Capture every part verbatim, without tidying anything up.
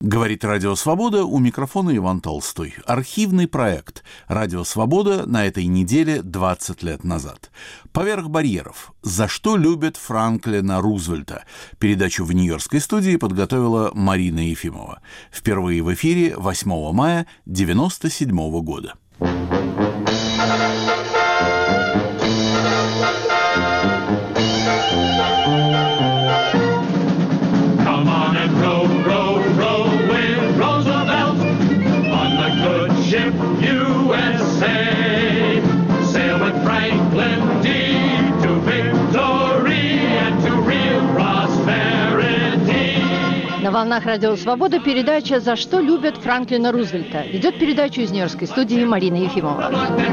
Говорит Радио Свобода, у микрофона Иван Толстой. Архивный проект «Радио Свобода» на этой неделе двадцать лет назад. «Поверх барьеров. За что любят Франклина Рузвельта». Передачу в нью-йоркской студии подготовила Марина Ефимова. Впервые в эфире восьмого мая девяносто седьмого года. На волнах Радио Свобода передача «За что любят Франклина Рузвельта». Ведет передачу из нью-йоркской студии Марина Ефимова.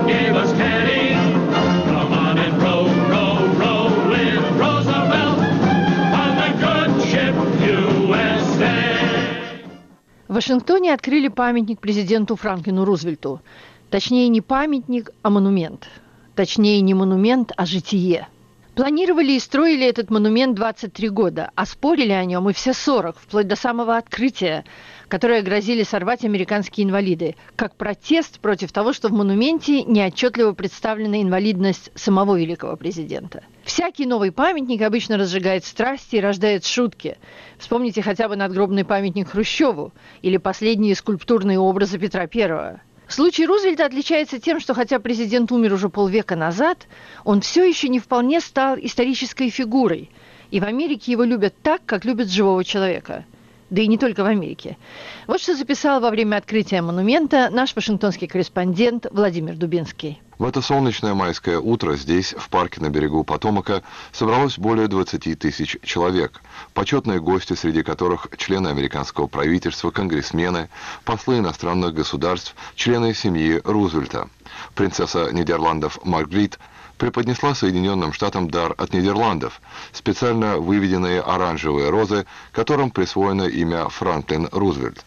В Вашингтоне открыли памятник президенту Франклину Рузвельту. Точнее, не памятник, а монумент. Точнее, не монумент, а житие. Планировали и строили этот монумент двадцать три года, а спорили о нем и все сорок, вплоть до самого открытия, которое грозили сорвать американские инвалиды, как протест против того, что в монументе неотчетливо представлена инвалидность самого великого президента. Всякий новый памятник обычно разжигает страсти и рождает шутки. Вспомните хотя бы надгробный памятник Хрущеву или последние скульптурные образы Петра Первого. Случай Рузвельта отличается тем, что хотя президент умер уже полвека назад, он все еще не вполне стал исторической фигурой. И в Америке его любят так, как любят живого человека. Да и не только в Америке. Вот что записал во время открытия монумента наш вашингтонский корреспондент Владимир Дубинский. В это солнечное майское утро здесь, в парке на берегу Потомака, собралось более двадцати тысяч человек. Почетные гости, среди которых члены американского правительства, конгрессмены, послы иностранных государств, члены семьи Рузвельта. Принцесса Нидерландов Маргрит преподнесла Соединенным Штатам дар от Нидерландов, специально выведенные оранжевые розы, которым присвоено имя Франклин Рузвельт.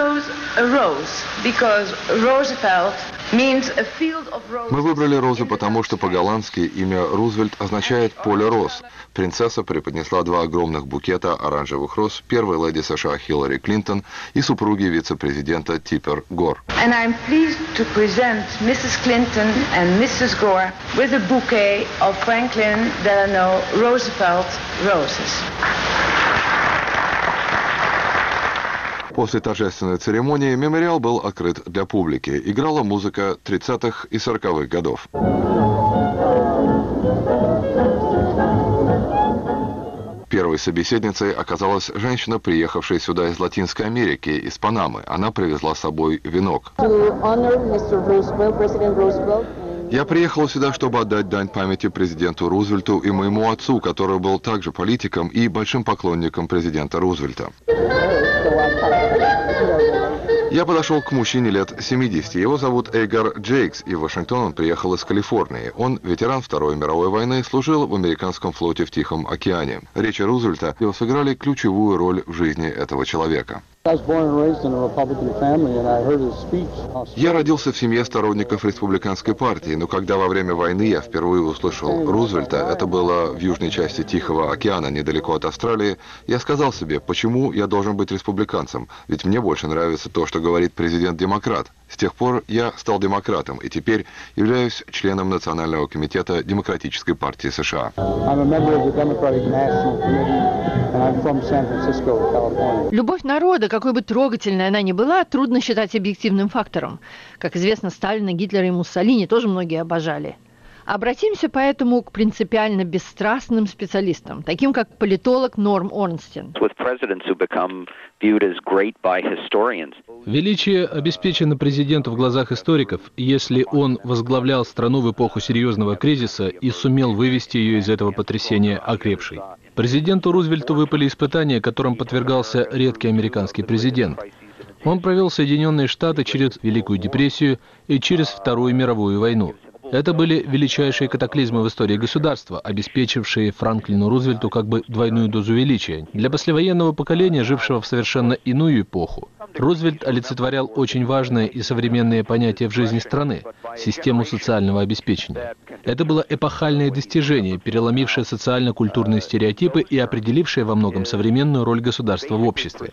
Мы выбрали розу, потому что по-голландски имя Рузвельт означает «поле роз». Принцесса преподнесла два огромных букета оранжевых роз первой леди США Хиллари Клинтон и супруги вице-президента Типпер Гор. And I'm pleased to present миссис Clinton and миссис Gore with a bouquet of Franklin Delano Roosevelt roses. После торжественной церемонии мемориал был открыт для публики. Играла музыка тридцатых и сороковых годов. Первой собеседницей оказалась женщина, приехавшая сюда из Латинской Америки, из Панамы. Она привезла с собой венок. Я приехала сюда, чтобы отдать дань памяти президенту Рузвельту и моему отцу, который был также политиком и большим поклонником президента Рузвельта. Я подошел к мужчине лет семидесяти. Его зовут Эйгар Джейкс, и в Вашингтон он приехал из Калифорнии. Он ветеран Второй мировой войны, служил в американском флоте в Тихом океане. Речи Рузвельта его сыграли ключевую роль в жизни этого человека. Я родился в семье сторонников республиканской партии, но когда во время войны я впервые услышал Рузвельта, это было в южной части Тихого океана, недалеко от Австралии, я сказал себе, почему я должен быть республиканцем, ведь мне больше нравится то, что говорит президент-демократ. С тех пор я стал демократом и теперь являюсь членом Национального комитета Демократической партии США. Любовь народа, какой бы трогательной она ни была, трудно считать объективным фактором. Как известно, Сталина, Гитлера и Муссолини тоже многие обожали. Обратимся поэтому к принципиально бесстрастным специалистам, таким как политолог Норм Орнстин. Величие обеспечено президенту в глазах историков, если он возглавлял страну в эпоху серьезного кризиса и сумел вывести ее из этого потрясения окрепшей. Президенту Рузвельту выпали испытания, которым подвергался редкий американский президент. Он провел Соединенные Штаты через Великую депрессию и через Вторую мировую войну. Это были величайшие катаклизмы в истории государства, обеспечившие Франклину Рузвельту как бы двойную дозу величия. Для послевоенного поколения, жившего в совершенно иную эпоху, Рузвельт олицетворял очень важное и современное понятие в жизни страны – систему социального обеспечения. Это было эпохальное достижение, переломившее социально-культурные стереотипы и определившее во многом современную роль государства в обществе.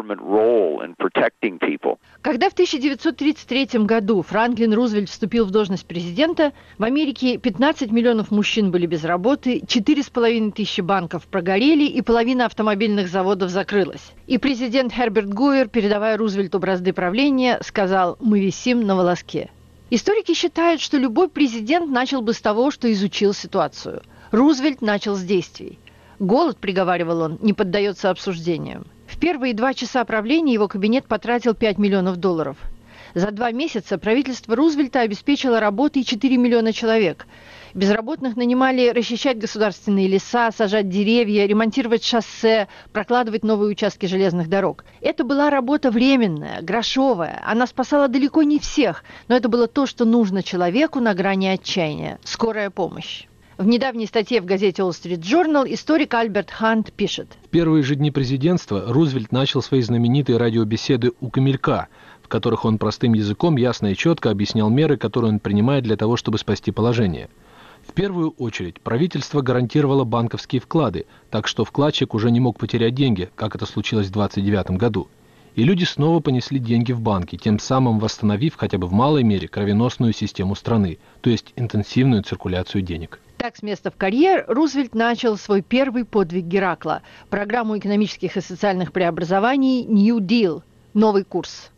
Когда в тысяча девятьсот тридцать третьем году Франклин Рузвельт вступил в должность президента, в Америке пятнадцать миллионов мужчин были без работы, четыре с половиной тысячи банков прогорели и половина автомобильных заводов закрылась. И президент Херберт Гувер, передавая Рузвельту бразды правления, сказал: «Мы висим на волоске». Историки считают, что любой президент начал бы с того, что изучил ситуацию. Рузвельт начал с действий. «Голод, — приговаривал он, — не поддается обсуждениям». В первые два часа правления его кабинет потратил пять миллионов долларов. За два месяца правительство Рузвельта обеспечило работой четыре миллиона человек. Безработных нанимали расчищать государственные леса, сажать деревья, ремонтировать шоссе, прокладывать новые участки железных дорог. Это была работа временная, грошовая. Она спасала далеко не всех, но это было то, что нужно человеку на грани отчаяния. Скорая помощь. В недавней статье в газете Wall Street Journal историк Альберт Хант пишет: В первые же дни президентства Рузвельт начал свои знаменитые радиобеседы у Камелька, в которых он простым языком ясно и четко объяснял меры, которые он принимает для того, чтобы спасти положение. В первую очередь, правительство гарантировало банковские вклады, так что вкладчик уже не мог потерять деньги, как это случилось в двадцать девятом году. И люди снова понесли деньги в банки, тем самым восстановив хотя бы в малой мере кровеносную систему страны, то есть интенсивную циркуляцию денег. Так, с места в карьер Рузвельт начал свой первый подвиг Геракла – программу экономических и социальных преобразований New Deal – новый курс.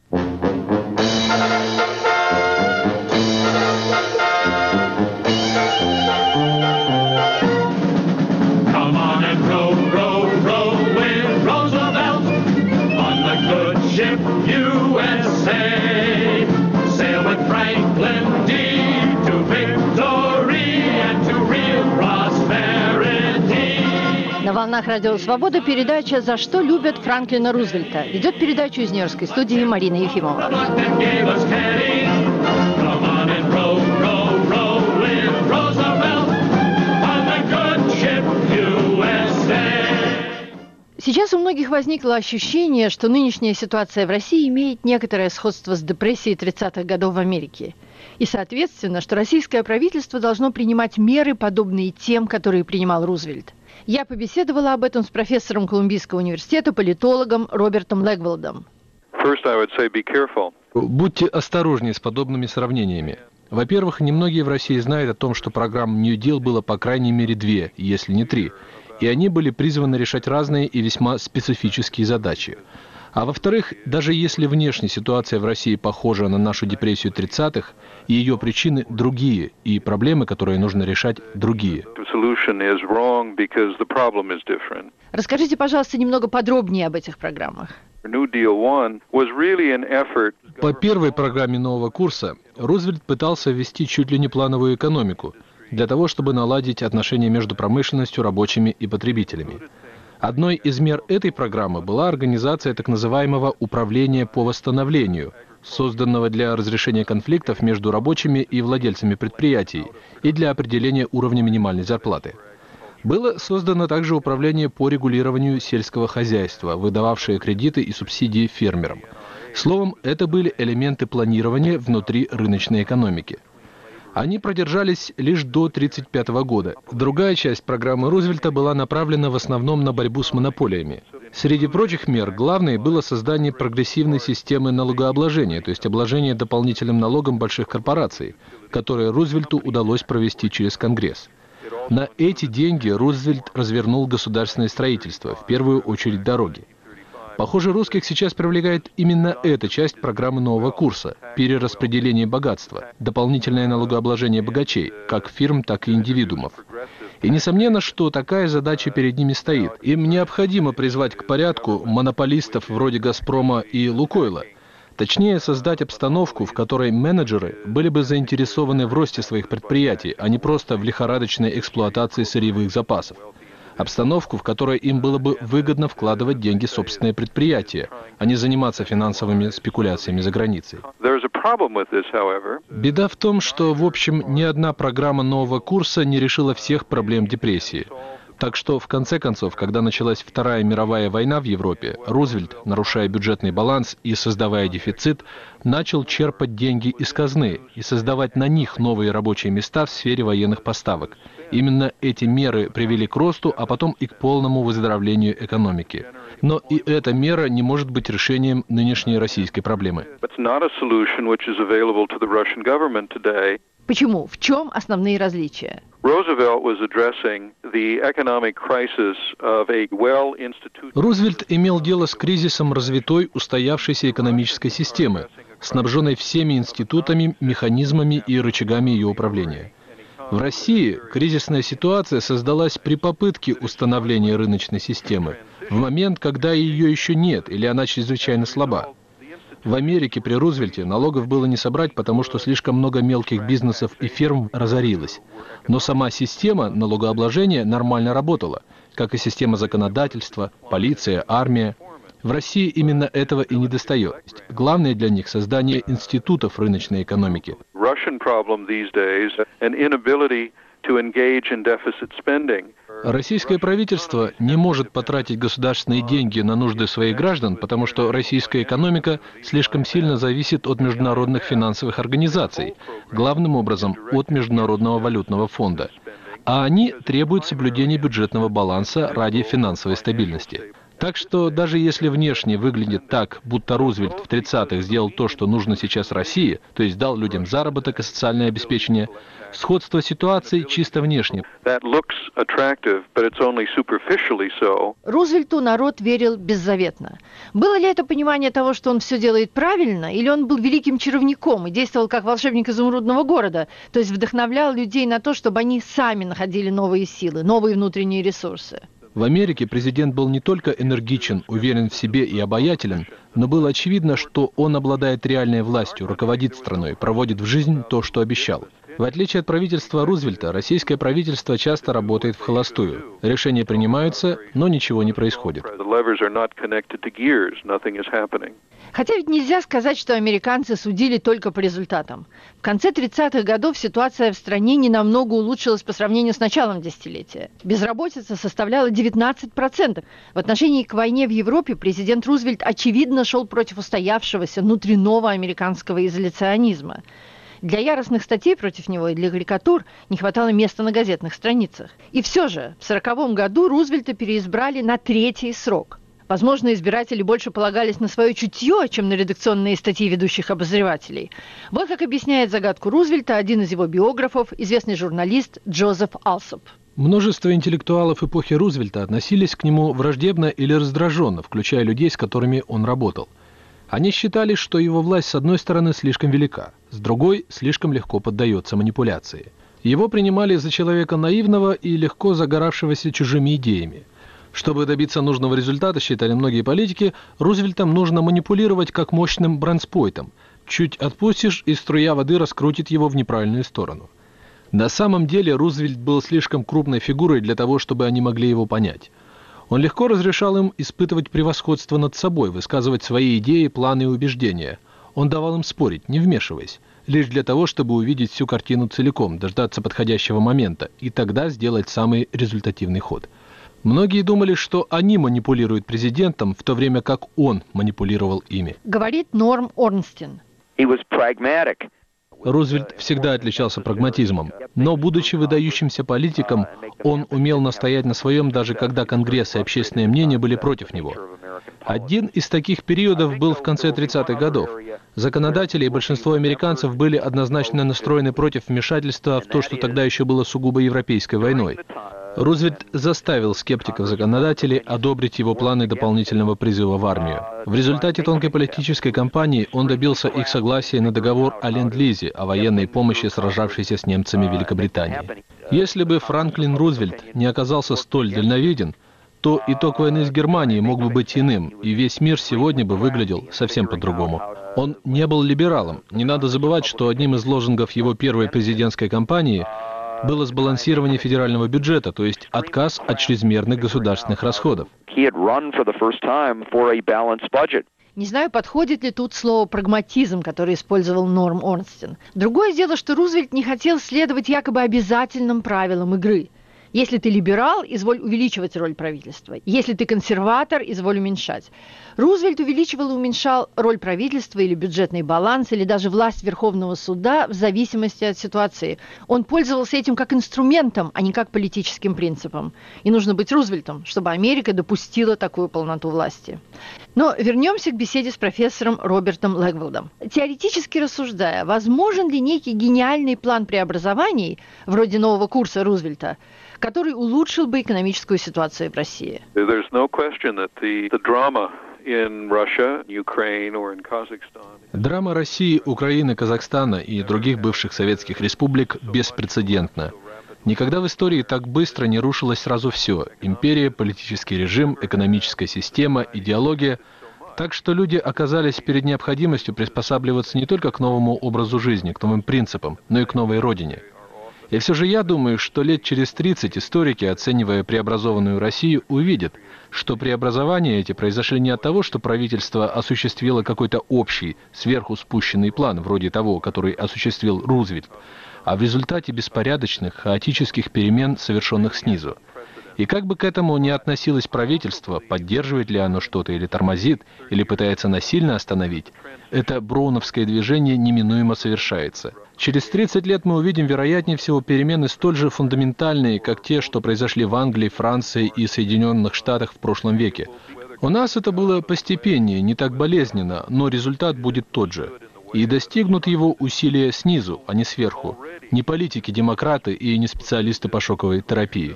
На волнах Радио Свобода передача «За что любят Франклина Рузвельта». Ведет передачу из Нью-Йоркской студии Марина Ефимова. Сейчас у многих возникло ощущение, что нынешняя ситуация в России имеет некоторое сходство с депрессией тридцатых годов в Америке. И, соответственно, что российское правительство должно принимать меры, подобные тем, которые принимал Рузвельт. Я побеседовала об этом с профессором Колумбийского университета, политологом Робертом Легвелдом. Будьте осторожнее с подобными сравнениями. Во-первых, немногие в России знают о том, что программ New Deal было по крайней мере две, если не три. И они были призваны решать разные и весьма специфические задачи. А во-вторых, даже если внешняя ситуация в России похожа на нашу депрессию тридцатых, ее причины другие, и проблемы, которые нужно решать, другие. Расскажите, пожалуйста, немного подробнее об этих программах. По первой программе нового курса Рузвельт пытался ввести чуть ли не плановую экономику, для того, чтобы наладить отношения между промышленностью, рабочими и потребителями. Одной из мер этой программы была организация так называемого «Управления по восстановлению», созданного для разрешения конфликтов между рабочими и владельцами предприятий и для определения уровня минимальной зарплаты. Было создано также Управление по регулированию сельского хозяйства, выдававшее кредиты и субсидии фермерам. Словом, это были элементы планирования внутри рыночной экономики. Они продержались лишь до тысяча девятьсот тридцать пятого года. Другая часть программы Рузвельта была направлена в основном на борьбу с монополиями. Среди прочих мер главной было создание прогрессивной системы налогообложения, то есть обложение дополнительным налогом больших корпораций, которое Рузвельту удалось провести через Конгресс. На эти деньги Рузвельт развернул государственное строительство, в первую очередь дороги. Похоже, русских сейчас привлекает именно эта часть программы нового курса – перераспределение богатства, дополнительное налогообложение богачей, как фирм, так и индивидуумов. И несомненно, что такая задача перед ними стоит. Им необходимо призвать к порядку монополистов вроде «Газпрома» и «Лукойла». Точнее, создать обстановку, в которой менеджеры были бы заинтересованы в росте своих предприятий, а не просто в лихорадочной эксплуатации сырьевых запасов. Обстановку, в которой им было бы выгодно вкладывать деньги в собственное предприятие, а не заниматься финансовыми спекуляциями за границей. Беда в том, что, в общем, ни одна программа нового курса не решила всех проблем депрессии. Так что, в конце концов, когда началась Вторая мировая война в Европе, Рузвельт, нарушая бюджетный баланс и создавая дефицит, начал черпать деньги из казны и создавать на них новые рабочие места в сфере военных поставок. Именно эти меры привели к росту, а потом и к полному выздоровлению экономики. Но и эта мера не может быть решением нынешней российской проблемы. Почему? В чем основные различия? Рузвельт имел дело с кризисом развитой, устоявшейся экономической системы, снабженной всеми институтами, механизмами и рычагами ее управления. В России кризисная ситуация создалась при попытке установления рыночной системы, в момент, когда ее еще нет или она чрезвычайно слаба. В Америке при Рузвельте налогов было не собрать, потому что слишком много мелких бизнесов и фирм разорилось. Но сама система налогообложения нормально работала, как и система законодательства, полиция, армия. В России именно этого и недостает. Главное для них — создание институтов рыночной экономики. Российское правительство не может потратить государственные деньги на нужды своих граждан, потому что российская экономика слишком сильно зависит от международных финансовых организаций, главным образом от Международного валютного фонда. А они требуют соблюдения бюджетного баланса ради финансовой стабильности. Так что даже если внешне выглядит так, будто Рузвельт в тридцатых сделал то, что нужно сейчас России, то есть дал людям заработок и социальное обеспечение, сходство ситуации чисто внешне. Рузвельту народ верил беззаветно. Было ли это понимание того, что он все делает правильно, или он был великим чаровником и действовал как волшебник изумрудного города, то есть вдохновлял людей на то, чтобы они сами находили новые силы, новые внутренние ресурсы? В Америке президент был не только энергичен, уверен в себе и обаятелен, но было очевидно, что он обладает реальной властью, руководит страной, проводит в жизнь то, что обещал. В отличие от правительства Рузвельта, российское правительство часто работает вхолостую. Решения принимаются, но ничего не происходит. Хотя ведь нельзя сказать, что американцы судили только по результатам. В конце тридцатых годов ситуация в стране не намного улучшилась по сравнению с началом десятилетия. Безработица составляла девятнадцать процентов. В отношении к войне в Европе президент Рузвельт очевидно шел против устоявшегося внутреннего американского изоляционизма. Для яростных статей против него и для карикатур не хватало места на газетных страницах. И все же в сороковом году Рузвельта переизбрали на третий срок. Возможно, избиратели больше полагались на свое чутье, чем на редакционные статьи ведущих обозревателей. Вот как объясняет загадку Рузвельта один из его биографов, известный журналист Джозеф Алсоп. Множество интеллектуалов эпохи Рузвельта относились к нему враждебно или раздраженно, включая людей, с которыми он работал. Они считали, что его власть с одной стороны слишком велика, с другой слишком легко поддается манипуляции. Его принимали за человека наивного и легко загоравшегося чужими идеями. Чтобы добиться нужного результата, считали многие политики, Рузвельтом нужно манипулировать как мощным бронспойтом. Чуть отпустишь, и струя воды раскрутит его в неправильную сторону. На самом деле Рузвельт был слишком крупной фигурой для того, чтобы они могли его понять. Он легко разрешал им испытывать превосходство над собой, высказывать свои идеи, планы и убеждения. Он давал им спорить, не вмешиваясь, лишь для того, чтобы увидеть всю картину целиком, дождаться подходящего момента и тогда сделать самый результативный ход. Многие думали, что они манипулируют президентом, в то время как он манипулировал ими. Говорит Норм Орнстин. Рузвельт всегда отличался прагматизмом, но, будучи выдающимся политиком, он умел настоять на своем, даже когда Конгресс и общественное мнение были против него. Один из таких периодов был в конце тридцатых годов. Законодатели и большинство американцев были однозначно настроены против вмешательства в то, что тогда еще было сугубо европейской войной. Рузвельт заставил скептиков-законодателей одобрить его планы дополнительного призыва в армию. В результате тонкой политической кампании он добился их согласия на договор о ленд-лизе, о военной помощи сражавшейся с немцами Великобритании. Если бы Франклин Рузвельт не оказался столь дальновиден, то итог войны с Германией мог бы быть иным, и весь мир сегодня бы выглядел совсем по-другому. Он не был либералом. Не надо забывать, что одним из лозунгов его первой президентской кампании было сбалансирование федерального бюджета, то есть отказ от чрезмерных государственных расходов. Не знаю, подходит ли тут слово «прагматизм», которое использовал Норм Орнстин. Другое дело, что Рузвельт не хотел следовать якобы обязательным правилам игры. Если ты либерал, изволь увеличивать роль правительства. Если ты консерватор, изволь уменьшать. Рузвельт увеличивал и уменьшал роль правительства или бюджетный баланс, или даже власть Верховного суда в зависимости от ситуации. Он пользовался этим как инструментом, а не как политическим принципом. И нужно быть Рузвельтом, чтобы Америка допустила такую полноту власти. Но вернемся к беседе с профессором Робертом Лэгвелдом. Теоретически рассуждая, возможен ли некий гениальный план преобразований, вроде нового курса Рузвельта, который улучшил бы экономическую ситуацию в России? Драма России, Украины, Казахстана и других бывших советских республик беспрецедентна. Никогда в истории так быстро не рушилось сразу все – империя, политический режим, экономическая система, идеология. Так что люди оказались перед необходимостью приспосабливаться не только к новому образу жизни, к новым принципам, но и к новой родине. И все же я думаю, что лет через тридцать историки, оценивая преобразованную Россию, увидят, что преобразования эти произошли не от того, что правительство осуществило какой-то общий, сверху спущенный план, вроде того, который осуществил Рузвельт, а в результате беспорядочных, хаотических перемен, совершенных снизу. И как бы к этому ни относилось правительство, поддерживает ли оно что-то или тормозит, или пытается насильно остановить, это броуновское движение неминуемо совершается. Через тридцать лет мы увидим, вероятнее всего, перемены столь же фундаментальные, как те, что произошли в Англии, Франции и Соединенных Штатах в прошлом веке. У нас это было постепеннее, не так болезненно, но результат будет тот же. И достигнут его усилия снизу, а не сверху. Не политики-демократы и не специалисты по шоковой терапии.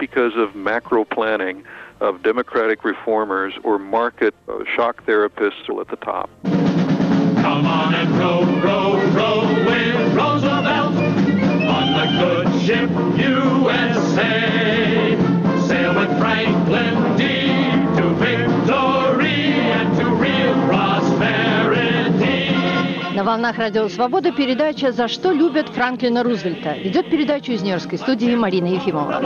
Come on and row, row, row with Roosevelt on the good ship U S A. Sail with Franklin D to victory and to real prosperity. На волнах Радио Свобода передача «За что любят Франклина Рузвельта». Ведет передачу из Нью-Йоркской студии Марина Ефимова.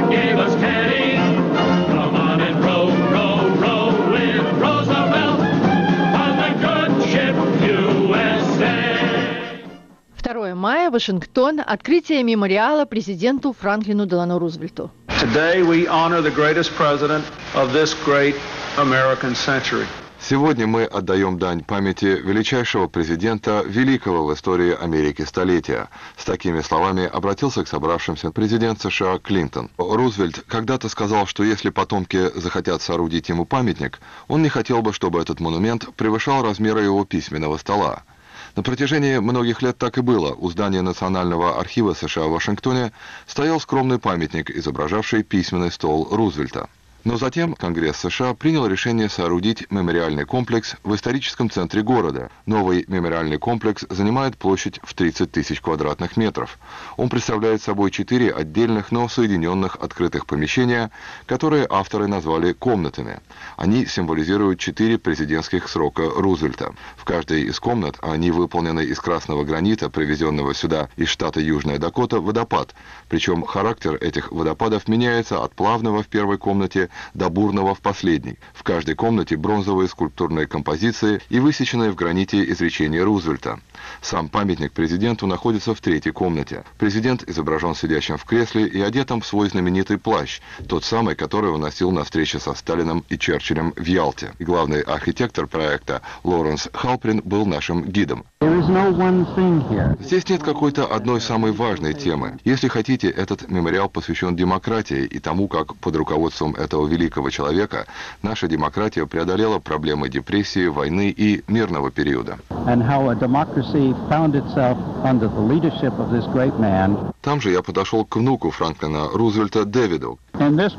второе мая, Вашингтон. Открытие мемориала президенту Франклину Делано Рузвельту. Сегодня мы отдаем дань памяти величайшего президента великого в истории Америки столетия. С такими словами обратился к собравшимся президент США Клинтон. Рузвельт когда-то сказал, что если потомки захотят соорудить ему памятник, он не хотел бы, чтобы этот монумент превышал размеры его письменного стола. На протяжении многих лет так и было. У здания Национального архива США в Вашингтоне стоял скромный памятник, изображавший письменный стол Рузвельта. Но затем Конгресс США принял решение соорудить мемориальный комплекс в историческом центре города. Новый мемориальный комплекс занимает площадь в тридцать тысяч квадратных метров. Он представляет собой четыре отдельных, но соединенных открытых помещения, которые авторы назвали комнатами. Они символизируют четыре президентских срока Рузвельта. В каждой из комнат, они выполнены из красного гранита, привезенного сюда из штата Южная Дакота, водопад. Причем характер этих водопадов меняется от плавного в первой комнате до бурного в последней. В каждой комнате бронзовые скульптурные композиции и высеченные в граните изречения Рузвельта. Сам памятник президенту находится в третьей комнате. Президент изображен сидящим в кресле и одетым в свой знаменитый плащ, тот самый, который он носил на встрече со Сталиным и Черчиллем в Ялте. И главный архитектор проекта Лоренс Халприн был нашим гидом. Здесь нет какой-то одной самой важной темы. Если хотите, этот мемориал посвящен демократии и тому, как под руководством этого великого человека наша демократия преодолела проблемы депрессии, войны и мирного периода. Там же я подошел к внуку Франклина Рузвельта Дэвиду. Этот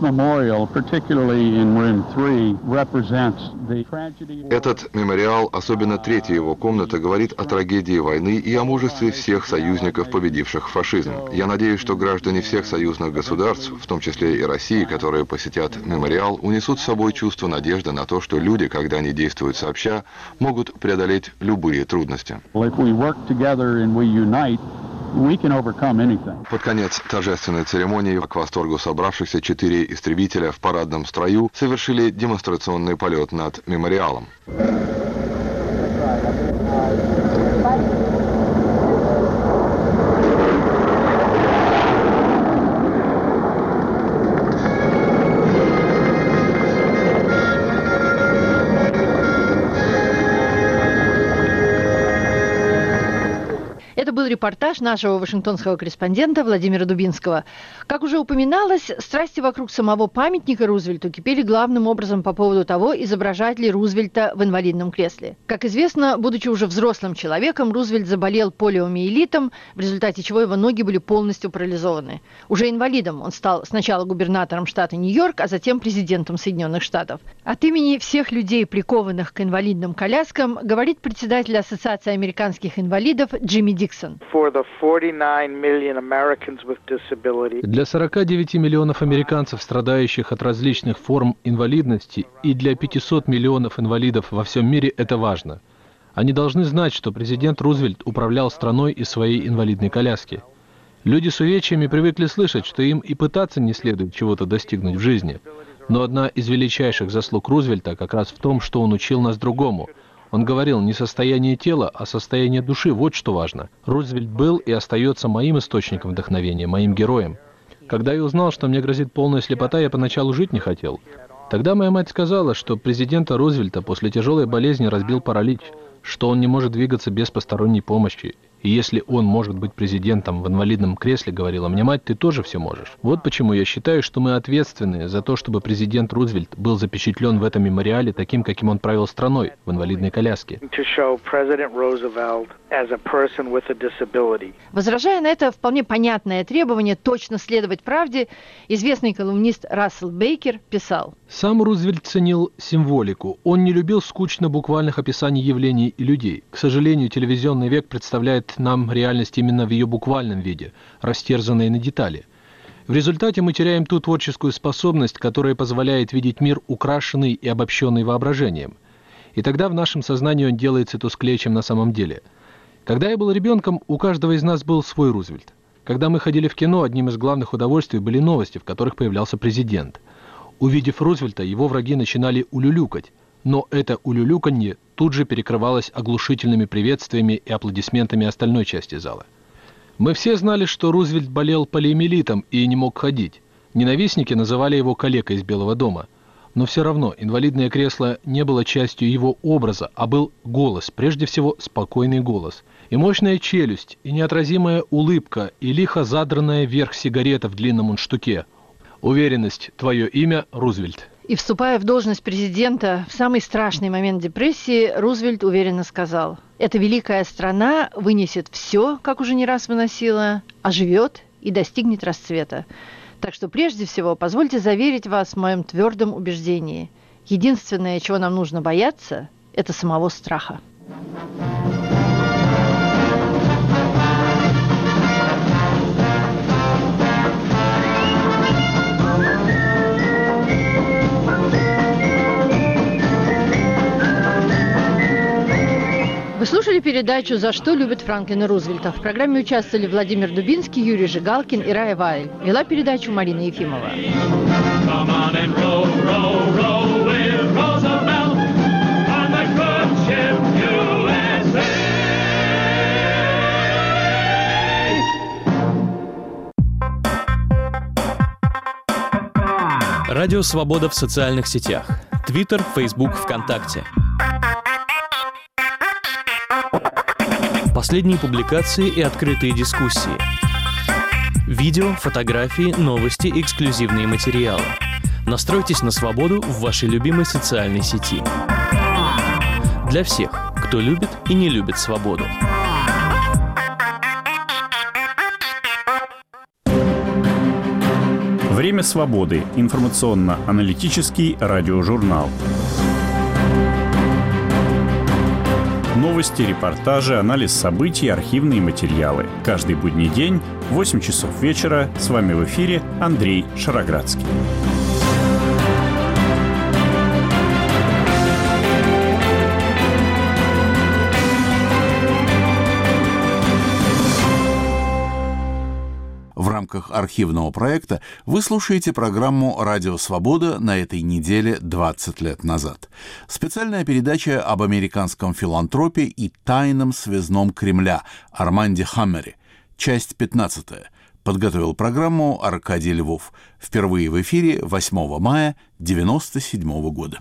мемориал, особенно третья его комната, говорит о трагедии войны и о мужестве всех союзников, победивших фашизм. Я надеюсь, что граждане всех союзных государств, в том числе и России, которые посетят мемориал, унесут с собой чувство надежды на то, что люди, когда они действуют сообща, могут преодолеть любые трудности. Под конец торжественной церемонии к восторгу собравшихся четыре истребителя в парадном строю совершили демонстрационный полет над мемориалом. репортаж нашего вашингтонского корреспондента Владимира Дубинского. Как уже упоминалось, страсти вокруг самого памятника Рузвельту кипели главным образом по поводу того, изображать ли Рузвельта в инвалидном кресле. Как известно, будучи уже взрослым человеком, Рузвельт заболел полиомиелитом, в результате чего его ноги были полностью парализованы. Уже инвалидом он стал сначала губернатором штата Нью-Йорк, а затем президентом Соединенных Штатов. От имени всех людей, прикованных к инвалидным коляскам, говорит председатель Ассоциации американских инвалидов Джимми Диксон. Для сорока девяти миллионов американцев, страдающих от различных форм инвалидности, и для пятисот миллионов инвалидов во всем мире это важно. Они должны знать, что президент Рузвельт управлял страной из своей инвалидной коляски. Люди с увечьями привыкли слышать, что им и пытаться не следует чего-то достигнуть в жизни. Но одна из величайших заслуг Рузвельта как раз в том, что он учил нас другому. Он говорил, не состояние тела, а состояние души – вот что важно. Рузвельт был и остается моим источником вдохновения, моим героем. Когда я узнал, что мне грозит полная слепота, я поначалу жить не хотел. Тогда моя мать сказала, что президента Рузвельта после тяжелой болезни разбил паралич, что он не может двигаться без посторонней помощи. И если он может быть президентом в инвалидном кресле, говорила мне мать, ты тоже все можешь. Вот почему я считаю, что мы ответственны за то, чтобы президент Рузвельт был запечатлен в этом мемориале таким, каким он правил страной, в инвалидной коляске. Возражая на это вполне понятное требование точно следовать правде, известный колумнист Рассел Бейкер писал: «Сам Рузвельт ценил символику. Он не любил скучно-буквальных описаний явлений и людей. К сожалению, телевизионный век представляет нам реальность именно в ее буквальном виде, растерзанной на детали. В результате мы теряем ту творческую способность, которая позволяет видеть мир украшенный и обобщенный воображением. И тогда в нашем сознании он делается тусклее, чем на самом деле. Когда я был ребенком, у каждого из нас был свой Рузвельт. Когда мы ходили в кино, одним из главных удовольствий были новости, в которых появлялся президент. Увидев Рузвельта, его враги начинали улюлюкать. Но это улюлюканье тут же перекрывалось оглушительными приветствиями и аплодисментами остальной части зала. Мы все знали, что Рузвельт болел полиомиелитом и не мог ходить. Ненавистники называли его калекой из Белого дома. Но все равно инвалидное кресло не было частью его образа, а был голос, прежде всего спокойный голос. И мощная челюсть, и неотразимая улыбка, и лихо задранная вверх сигарета в длинном мундштуке. Уверенность, твое имя, Рузвельт. И, вступая в должность президента в самый страшный момент депрессии, Рузвельт уверенно сказал: «Эта великая страна вынесет все, как уже не раз выносила, оживет и достигнет расцвета. Так что прежде всего позвольте заверить вас в моем твердом убеждении. Единственное, чего нам нужно бояться, это самого страха». Вы слушали передачу «За что любят Франклина Рузвельта». В программе участвовали Владимир Дубинский, Юрий Жигалкин и Рая Вайль. Вела передачу Марина Ефимова. Радио «Свобода» в социальных сетях. Твиттер, Фейсбук, ВКонтакте. Последние публикации и открытые дискуссии. Видео, фотографии, новости, эксклюзивные материалы. Настройтесь на свободу в вашей любимой социальной сети. Для всех, кто любит и не любит свободу. Время свободы. Информационно-аналитический радиожурнал. Новости, репортажи, анализ событий, архивные материалы. Каждый будний день в восемь часов вечера. С вами в эфире Андрей Шароградский. В рамках архивного проекта вы слушаете программу «Радио Свобода» на этой неделе двадцать лет назад. Специальная передача об американском филантропе и тайном связном Кремля Арманде Хаммере. Часть пятнадцатая. Подготовил программу Аркадий Львов. Впервые в эфире восьмого мая девяносто седьмого года.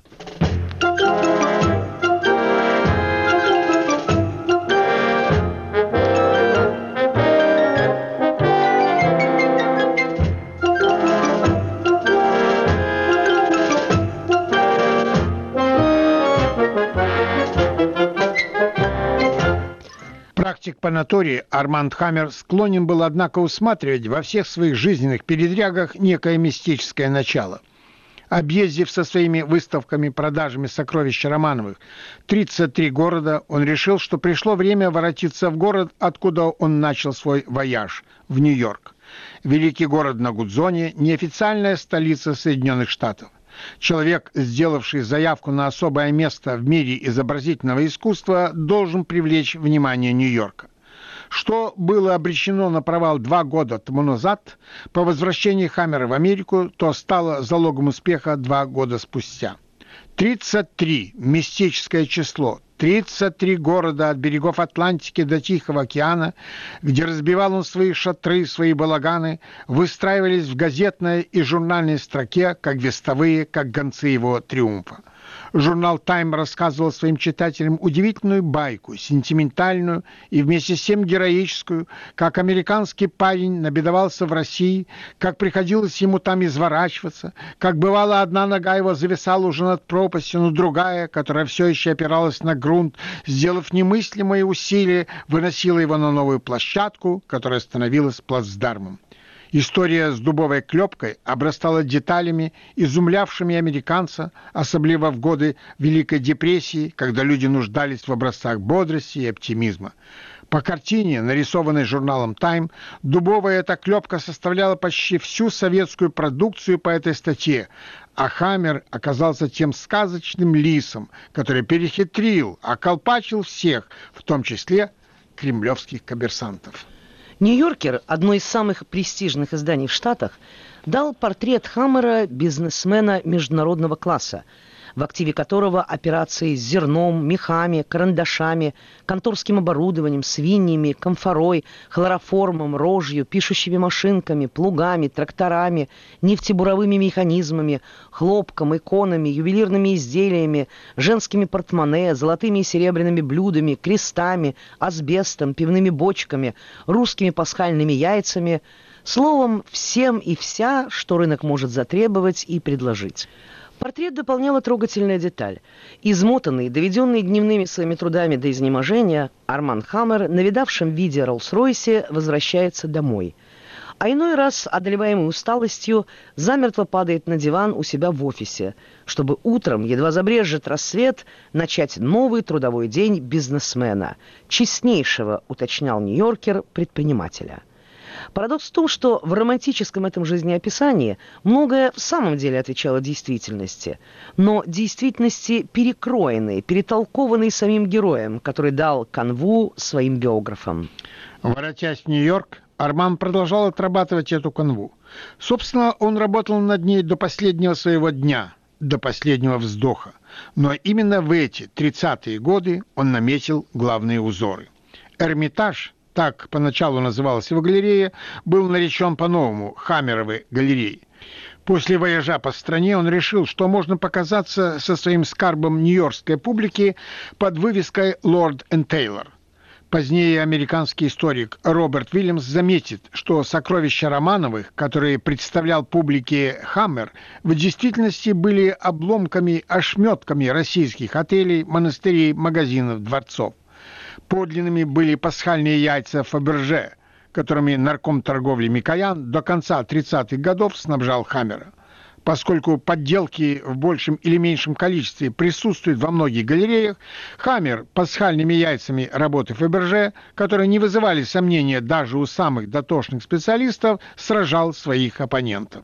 Практик по натуре Арманд Хаммер склонен был, однако, усматривать во всех своих жизненных передрягах некое мистическое начало. Объездив со своими выставками, продажами сокровищ Романовых тридцать три города, он решил, что пришло время воротиться в город, откуда он начал свой вояж, в Нью-Йорк. Великий город на Гудзоне – неофициальная столица Соединенных Штатов. Человек, сделавший заявку на особое место в мире изобразительного искусства, должен привлечь внимание Нью-Йорка. Что было обречено на провал два года тому назад, по возвращении Хаммера в Америку, то стало залогом успеха два года спустя. тридцать три – мистическое число. тридцать три города от берегов Атлантики до Тихого океана, где разбивал он свои шатры, свои балаганы, выстраивались в газетной и журнальной строке, как вестовые, как гонцы его триумфа. Журнал «Тайм» рассказывал своим читателям удивительную байку, сентиментальную и вместе с тем героическую, как американский парень набедовался в России, как приходилось ему там изворачиваться, как бывало одна нога его зависала уже над пропастью, но другая, которая все еще опиралась на грунт, сделав немыслимые усилия, выносила его на новую площадку, которая становилась плацдармом. История с дубовой клепкой обрастала деталями, изумлявшими американца, особливо в годы Великой депрессии, когда люди нуждались в образцах бодрости и оптимизма. По картине, нарисованной журналом «Тайм», дубовая эта клепка составляла почти всю советскую продукцию по этой статье, а Хаммер оказался тем сказочным лисом, который перехитрил, околпачил всех, в том числе кремлевских коммерсантов. «Нью-Йоркер», одно из самых престижных изданий в Штатах, дал портрет Хаммера бизнесмена международного класса, в активе которого операции с зерном, мехами, карандашами, конторским оборудованием, свиньями, комфорой, хлороформом, рожью, пишущими машинками, плугами, тракторами, нефтебуровыми механизмами, хлопком, иконами, ювелирными изделиями, женскими портмоне, золотыми и серебряными блюдами, крестами, асбестом, пивными бочками, русскими пасхальными яйцами, словом, всем и вся, что рынок может затребовать и предложить. Портрет дополняла трогательная деталь. Измотанный, доведенный дневными своими трудами до изнеможения, Арманд Хаммер, на видавшем виде Роллс-Ройсе, возвращается домой. А иной раз, одолеваемый усталостью, замертво падает на диван у себя в офисе, чтобы утром, едва забрежет рассвет, начать новый трудовой день бизнесмена, честнейшего, уточнял Нью-Йоркер, предпринимателя. Парадокс в том, что в романтическом этом жизнеописании многое в самом деле отвечало действительности, но действительности перекроенной, перетолкованной самим героем, который дал канву своим биографам. Воротясь в Нью-Йорк, Арман продолжал отрабатывать эту канву. Собственно, он работал над ней до последнего своего дня, до последнего вздоха. Но именно в эти тридцатые годы он наметил главные узоры. Эрмитаж, так поначалу называлась его галерея, был наречен по-новому Хаммеровой галереей. После вояжа по стране он решил, что можно показаться со своим скарбом нью-йоркской публике под вывеской «Лорд энд Тейлор». Позднее американский историк Роберт Уильямс заметит, что сокровища Романовых, которые представлял публике Хаммер, в действительности были обломками, ошметками российских отелей, монастырей, магазинов, дворцов. Подлинными были пасхальные яйца Фаберже, которыми нарком торговли Микоян до конца тридцатых годов снабжал Хаммера. Поскольку подделки в большем или меньшем количестве присутствуют во многих галереях, Хаммер пасхальными яйцами работы Фаберже, которые не вызывали сомнения даже у самых дотошных специалистов, сражал своих оппонентов.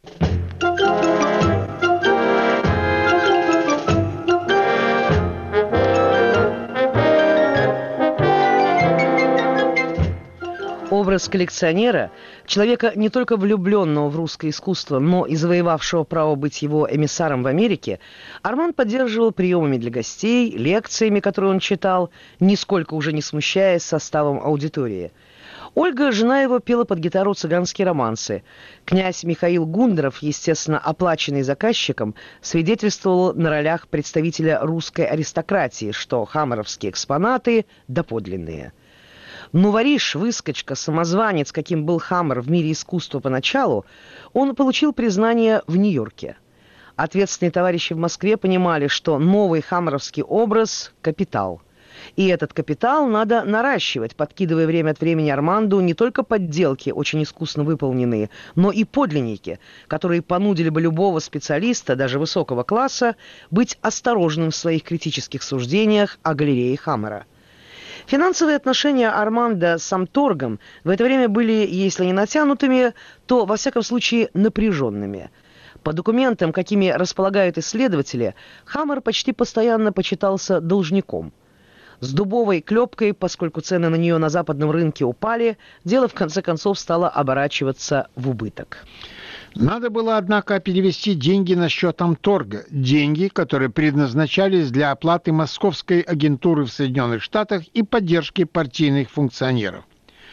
Образ коллекционера, человека не только влюбленного в русское искусство, но и завоевавшего право быть его эмиссаром в Америке, Арманд поддерживал приемами для гостей, лекциями, которые он читал, нисколько уже не смущаясь составом аудитории. Ольга, жена его, пела под гитару цыганские романсы. Князь Михаил Гундеров, естественно, оплаченный заказчиком, свидетельствовал на ролях представителя русской аристократии, что хаммеровские экспонаты доподлинные. Но воришь, выскочка, самозванец, каким был Хаммер в мире искусства поначалу, он получил признание в Нью-Йорке. Ответственные товарищи в Москве понимали, что новый хаммеровский образ – капитал. И этот капитал надо наращивать, подкидывая время от времени Арманду не только подделки, очень искусно выполненные, но и подлинники, которые понудили бы любого специалиста, даже высокого класса, быть осторожным в своих критических суждениях о галерее Хаммера. Финансовые отношения Армандо с Амторгом в это время были, если не натянутыми, то, во всяком случае, напряженными. По документам, какими располагают исследователи, Хаммер почти постоянно почитался должником. С дубовой клепкой, поскольку цены на нее на западном рынке упали, дело в конце концов стало оборачиваться в убыток. Надо было, однако, перевести деньги на счет Амторга, деньги, которые предназначались для оплаты московской агентуры в Соединенных Штатах и поддержки партийных функционеров.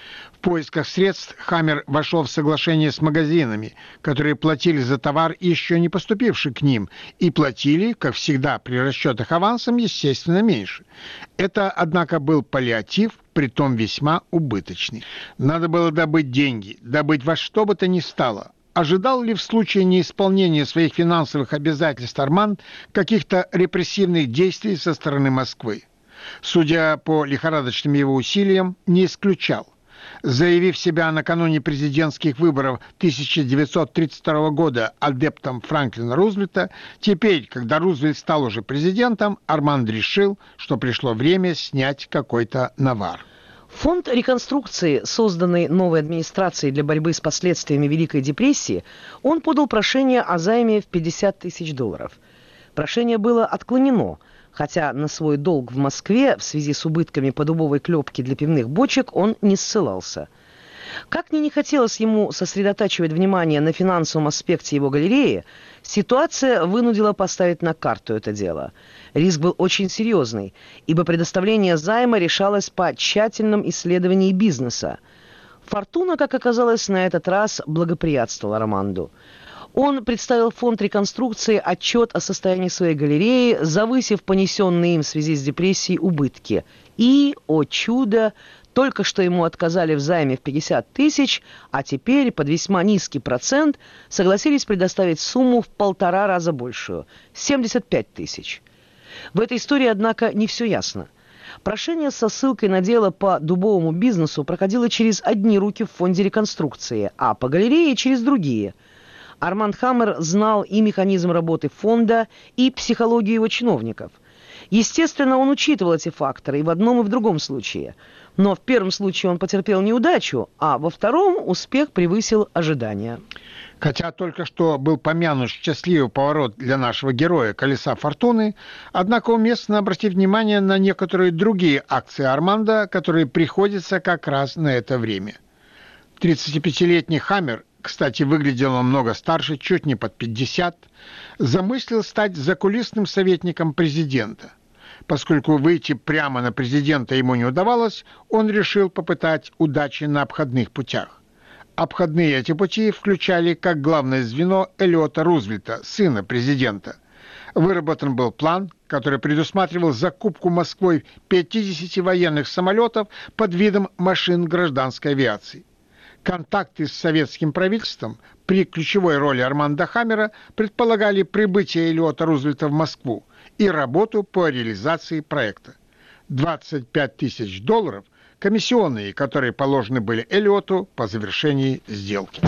В поисках средств Хаммер вошел в соглашение с магазинами, которые платили за товар, еще не поступивший к ним, и платили, как всегда при расчетах авансом, естественно, меньше. Это, однако, был паллиатив, притом весьма убыточный. Надо было добыть деньги, добыть во что бы то ни стало. Ожидал ли в случае неисполнения своих финансовых обязательств Арманд каких-то репрессивных действий со стороны Москвы? Судя по лихорадочным его усилиям, не исключал. Заявив себя накануне президентских выборов тысяча девятьсот тридцать второго года адептом Франклина Рузвельта, теперь, когда Рузвельт стал уже президентом, Арманд решил, что пришло время снять какой-то навар. Фонд реконструкции, созданный новой администрацией для борьбы с последствиями Великой депрессии, он подал прошение о займе в пятьдесят тысяч долларов. Прошение было отклонено, хотя на свой долг в Москве в связи с убытками по дубовой клепке для пивных бочек он не ссылался. Как ни не хотелось ему сосредотачивать внимание на финансовом аспекте его галереи, ситуация вынудила поставить на карту это дело. Риск был очень серьезный, ибо предоставление займа решалось по тщательном исследовании бизнеса. Фортуна, как оказалось, на этот раз благоприятствовала Арманду. Он представил фонд реконструкции отчет о состоянии своей галереи, завысив понесенные им в связи с депрессией убытки. И, о чудо, только что ему отказали в займе в пятьдесят тысяч, а теперь под весьма низкий процент согласились предоставить сумму в полтора раза большую – семьдесят пять тысяч. В этой истории, однако, не все ясно. Прошение со ссылкой на дело по дубовому бизнесу проходило через одни руки в фонде реконструкции, а по галерее – через другие. Арманд Хаммер знал и механизм работы фонда, и психологию его чиновников. Естественно, он учитывал эти факторы и в одном, и в другом случае. Но в первом случае он потерпел неудачу, а во втором успех превысил ожидания. Хотя только что был помянут счастливый поворот для нашего героя «Колеса фортуны», однако уместно обратить внимание на некоторые другие акции Арманда, которые приходятся как раз на это время. тридцатипятилетний Хаммер, кстати, выглядел он много старше, чуть не под пятьдесят, замыслил стать закулисным советником президента. Поскольку выйти прямо на президента ему не удавалось, он решил попытать удачи на обходных путях. Обходные эти пути включали как главное звено Элиота Рузвельта, сына президента. Выработан был план, который предусматривал закупку Москвой пятидесяти военных самолетов под видом машин гражданской авиации. Контакты с советским правительством при ключевой роли Арманда Хаммера предполагали прибытие Элиота Рузвельта в Москву и работу по реализации проекта. двадцать пять тысяч долларов – комиссионные, которые положены были Элиоту по завершении сделки.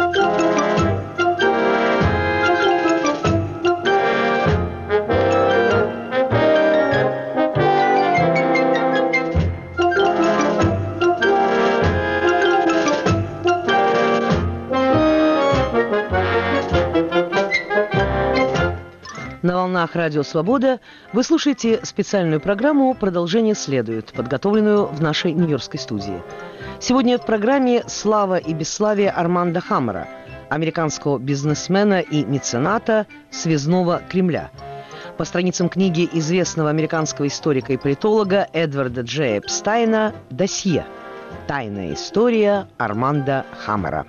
На волнах Радио Свобода вы слушаете специальную программу «Продолжение следует», подготовленную в нашей нью-йоркской студии. Сегодня в программе «Слава и бесславие Арманда Хаммера», американского бизнесмена и мецената связного Кремля. По страницам книги известного американского историка и политолога Эдварда Джея Эпстайна «Досье. Тайная история Арманда Хаммера».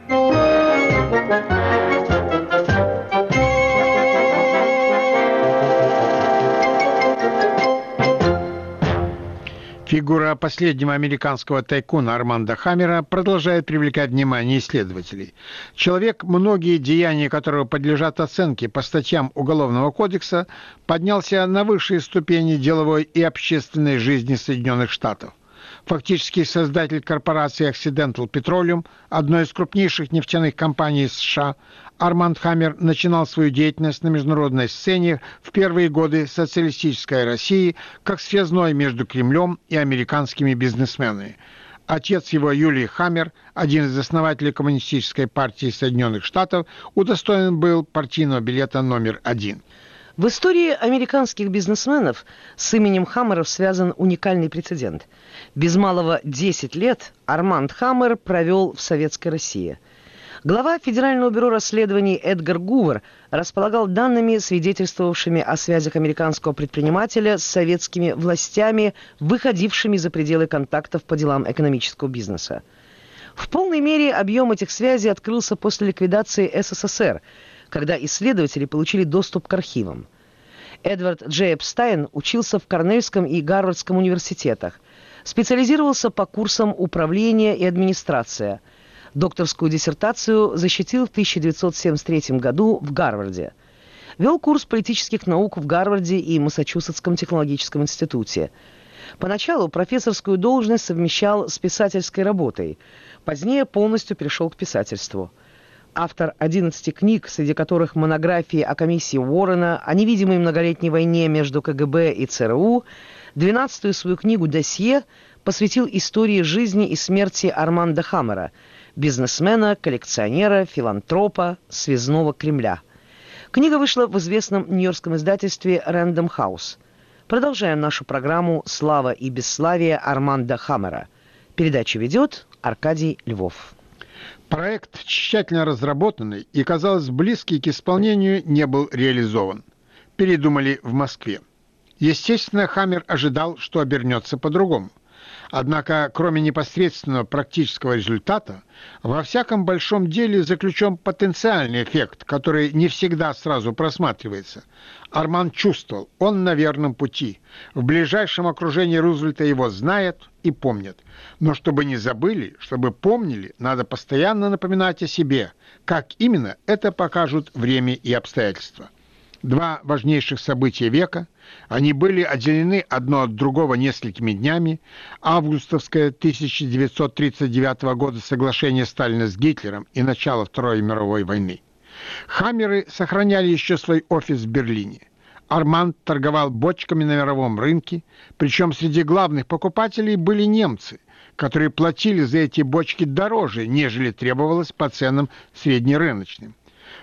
Фигура последнего американского тайкуна Армандо Хаммера продолжает привлекать внимание исследователей. Человек, многие деяния которого подлежат оценке по статьям Уголовного кодекса, поднялся на высшие ступени деловой и общественной жизни Соединенных Штатов. Фактически создатель корпорации Occidental Petroleum, одной из крупнейших нефтяных компаний США, Арманд Хаммер начинал свою деятельность на международной сцене в первые годы социалистической России как связной между Кремлем и американскими бизнесменами. Отец его, Юлий Хаммер, один из основателей Коммунистической партии Соединенных Штатов, удостоен был партийного билета номер один. В истории американских бизнесменов с именем Хаммеров связан уникальный прецедент. Без малого десять лет Арманд Хаммер провел в Советской России. Глава Федерального бюро расследований Эдгар Гувер располагал данными, свидетельствовавшими о связях американского предпринимателя с советскими властями, выходившими за пределы контактов по делам экономического бизнеса. В полной мере объем этих связей открылся после ликвидации СССР, когда исследователи получили доступ к архивам. Эдвард Джей Эпстайн учился в Корнельском и Гарвардском университетах, специализировался по курсам управления и администрация. Докторскую диссертацию защитил в тысяча девятьсот семьдесят третьем году в Гарварде. Вел курс политических наук в Гарварде и Массачусетском технологическом институте. Поначалу профессорскую должность совмещал с писательской работой, позднее полностью перешел к писательству. Автор одиннадцати книг, среди которых монографии о комиссии Уоррена, о невидимой многолетней войне между КГБ и ЦРУ, двенадцатую свою книгу «Досье» посвятил истории жизни и смерти Армандо Хаммера, бизнесмена, коллекционера, филантропа, связного Кремля. Книга вышла в известном нью-йоркском издательстве Random House. Продолжаем нашу программу «Слава и бесславие Армандо Хаммера». Передачу ведет Аркадий Львов. Проект, тщательно разработанный и, казалось, близкий к исполнению, не был реализован. Передумали в Москве. Естественно, Хаммер ожидал, что обернется по-другому. Однако, кроме непосредственного практического результата, во всяком большом деле заключен потенциальный эффект, который не всегда сразу просматривается. Арманд чувствовал, он на верном пути. В ближайшем окружении Рузвельта его знают и помнят. Но чтобы не забыли, чтобы помнили, надо постоянно напоминать о себе. Как именно, это покажут время и обстоятельства. Два важнейших события века, они были отделены одно от другого несколькими днями. Августовское тысяча девятьсот тридцать девятого года соглашение Сталина с Гитлером и начало Второй мировой войны. Хаммеры сохраняли еще свой офис в Берлине. Арманд торговал бочками на мировом рынке, причем среди главных покупателей были немцы, которые платили за эти бочки дороже, нежели требовалось по ценам среднерыночным.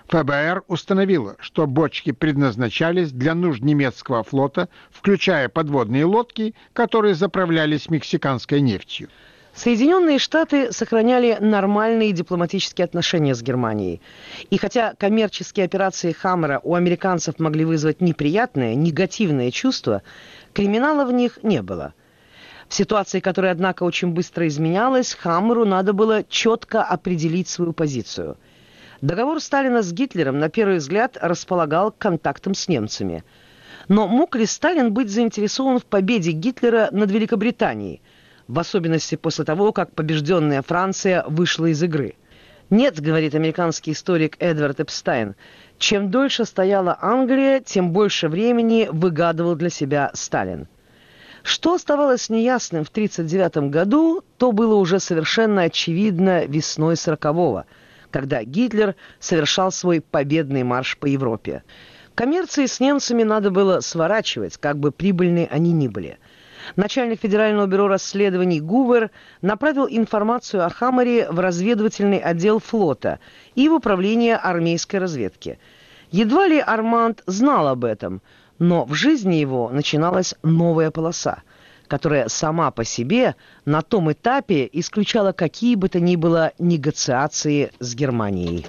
ФБР установило, что бочки предназначались для нужд немецкого флота, включая подводные лодки, которые заправлялись мексиканской нефтью. Соединенные Штаты сохраняли нормальные дипломатические отношения с Германией. И хотя коммерческие операции Хаммера у американцев могли вызвать неприятное, негативное чувство, криминала в них не было. В ситуации, которая, однако, очень быстро изменялась, Хаммеру надо было четко определить свою позицию. Договор Сталина с Гитлером, на первый взгляд, располагал к контактам с немцами. Но мог ли Сталин быть заинтересован в победе Гитлера над Великобританией, в особенности после того, как побежденная Франция вышла из игры? Нет, говорит американский историк Эдвард Эпстайн, чем дольше стояла Англия, тем больше времени выгадывал для себя Сталин. Что оставалось неясным в тысяча девятьсот тридцать девятом году, то было уже совершенно очевидно весной сорокового, когда Гитлер совершал свой победный марш по Европе. Коммерции с немцами надо было сворачивать, как бы прибыльны они ни были. Начальник Федерального бюро расследований Гувер направил информацию о Хаммере в разведывательный отдел флота и в управление армейской разведки. Едва ли Арманд знал об этом, но в жизни его начиналась новая полоса, которая сама по себе на том этапе исключала какие бы то ни было негоциации с Германией.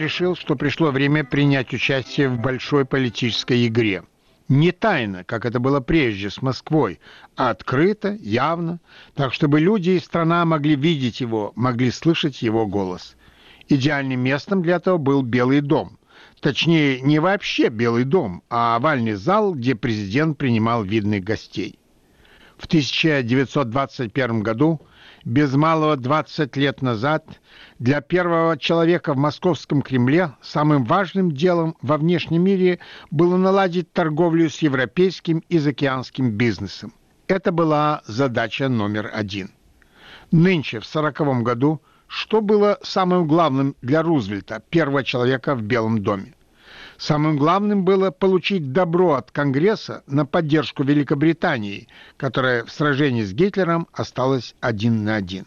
решил, что пришло время принять участие в большой политической игре. Не тайно, как это было прежде с Москвой, а открыто, явно, так чтобы люди и страна могли видеть его, могли слышать его голос. Идеальным местом для этого был Белый дом. Точнее, не вообще Белый дом, а овальный зал, где президент принимал видных гостей. В тысяча девятьсот двадцать первом году, без малого двадцать лет назад, для первого человека в московском Кремле самым важным делом во внешнем мире было наладить торговлю с европейским и заокеанским бизнесом. Это была задача номер один. Нынче, в сороковом году, что было самым главным для Рузвельта, первого человека в Белом доме? Самым главным было получить добро от Конгресса на поддержку Великобритании, которая в сражении с Гитлером осталась один на один.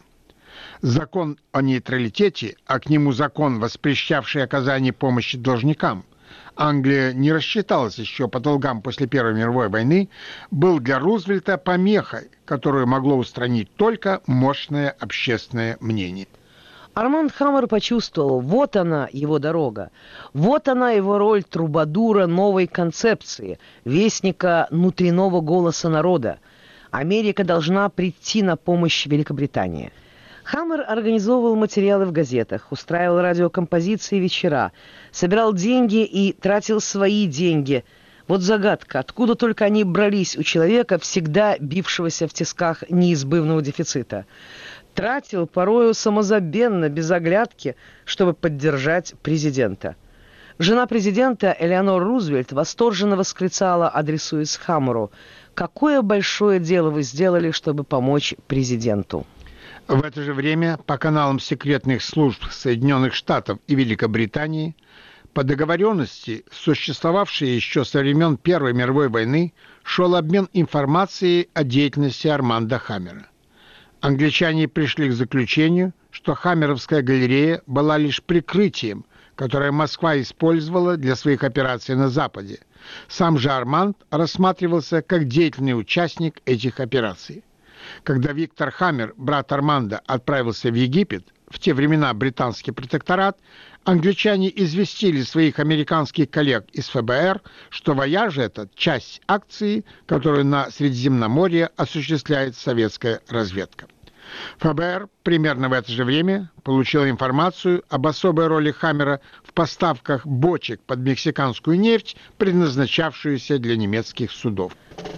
Закон о нейтралитете, а к нему закон, воспрещавший оказание помощи должникам, Англия не рассчиталась еще по долгам после Первой мировой войны, был для Рузвельта помехой, которую могло устранить только мощное общественное мнение. Арманд Хаммер почувствовал, вот она его дорога, вот она его роль трубадура новой концепции, вестника внутреннего голоса народа. Америка должна прийти на помощь Великобритании. Хаммер организовывал материалы в газетах, устраивал радиокомпозиции вечера, собирал деньги и тратил свои деньги. Вот загадка, откуда только они брались у человека, всегда бившегося в тисках неизбывного дефицита. Тратил порою самозабвенно, без оглядки, чтобы поддержать президента. Жена президента Элеонор Рузвельт восторженно восклицала, адресуясь Хаммеру: «Какое большое дело вы сделали, чтобы помочь президенту». В это же время по каналам секретных служб Соединенных Штатов и Великобритании по договоренности, существовавшей еще со времен Первой мировой войны, шел обмен информацией о деятельности Арманда Хаммера. Англичане пришли к заключению, что Хаммеровская галерея была лишь прикрытием, которое Москва использовала для своих операций на Западе. Сам же Арманд рассматривался как деятельный участник этих операций. Когда Виктор Хаммер, брат Арманда, отправился в Египет, в те времена британский протекторат, англичане известили своих американских коллег из эф бэ эр, что вояж этот – часть акции, которую на Средиземноморье осуществляет советская разведка. эф бэ эр примерно в это же время получила информацию об особой роли Хаммера в поставках бочек под мексиканскую нефть, предназначавшуюся для немецких судов.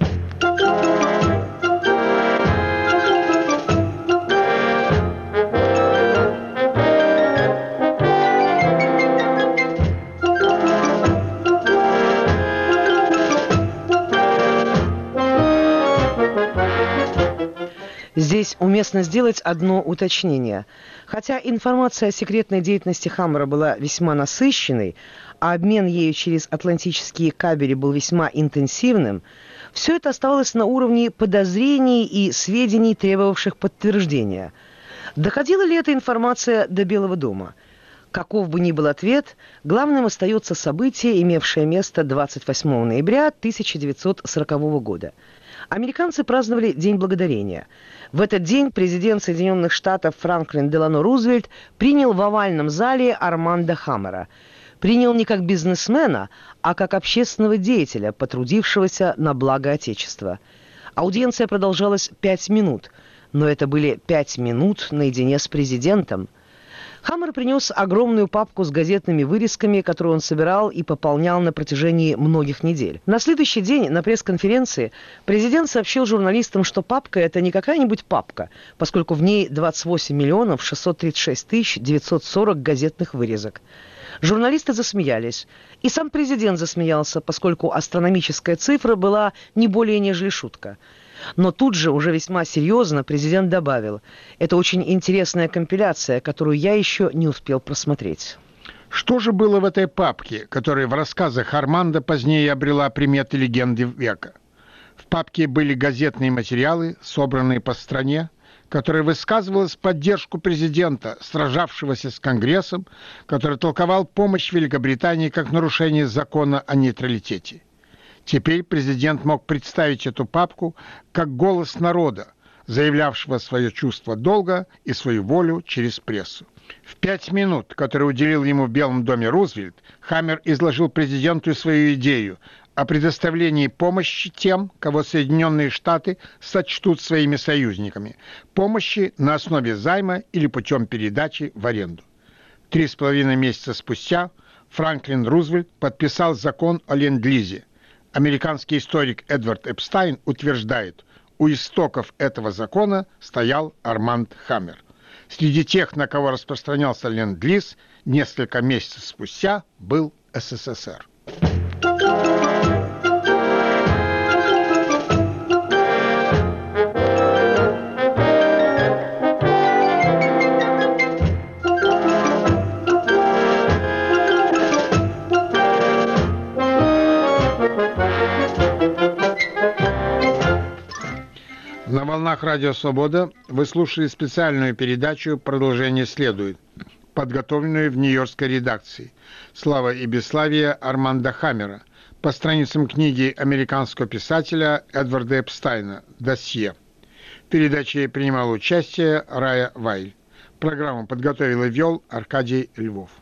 Здесь уместно сделать одно уточнение. Хотя информация о секретной деятельности Хаммера была весьма насыщенной, а обмен ею через атлантические кабели был весьма интенсивным, все это оставалось на уровне подозрений и сведений, требовавших подтверждения. Доходила ли эта информация до Белого дома? Каков бы ни был ответ, главным остается событие, имевшее место двадцать восьмого ноября тысяча девятьсот сорокового года. Американцы праздновали День Благодарения. В этот день президент Соединенных Штатов Франклин Делано Рузвельт принял в овальном зале Арманда Хаммера. Принял не как бизнесмена, а как общественного деятеля, потрудившегося на благо Отечества. Аудиенция продолжалась пять минут, но это были пять минут наедине с президентом. Хаммер принес огромную папку с газетными вырезками, которую он собирал и пополнял на протяжении многих недель. На следующий день на пресс-конференции президент сообщил журналистам, что папка – это не какая-нибудь папка, поскольку в ней двадцать восемь миллионов шестьсот тридцать шесть тысяч девятьсот сорок газетных вырезок. Журналисты засмеялись. И сам президент засмеялся, поскольку астрономическая цифра была не более нежели шутка. Но тут же, уже весьма серьезно, президент добавил: «Это очень интересная компиляция, которую я еще не успел просмотреть». Что же было в этой папке, которая в рассказах Арманда позднее обрела приметы легенды века? В папке были газетные материалы, собранные по стране, которая высказывалась в поддержку президента, сражавшегося с Конгрессом, который толковал помощь Великобритании как нарушение закона о нейтралитете. Теперь президент мог представить эту папку как голос народа, заявлявшего свое чувство долга и свою волю через прессу. В пять минут, которые уделил ему в Белом доме Рузвельт, Хаммер изложил президенту свою идею о предоставлении помощи тем, кого Соединенные Штаты сочтут своими союзниками. Помощи на основе займа или путем передачи в аренду. Три с половиной месяца спустя Франклин Рузвельт подписал закон о ленд-лизе. Американский историк Эдвард Эпстайн утверждает, у истоков этого закона стоял Арманд Хаммер. Среди тех, на кого распространялся ленд-лиз, несколько месяцев спустя был СССР. На волнах Радио Свобода вы слушали специальную передачу «Продолжение следует», подготовленную в нью-йоркской редакции «Слава и бесславие» Арманда Хаммера по страницам книги американского писателя Эдварда Эпстайна «Досье». В передаче принимал участие Рая Вайль. Программу подготовил и вел Аркадий Львов.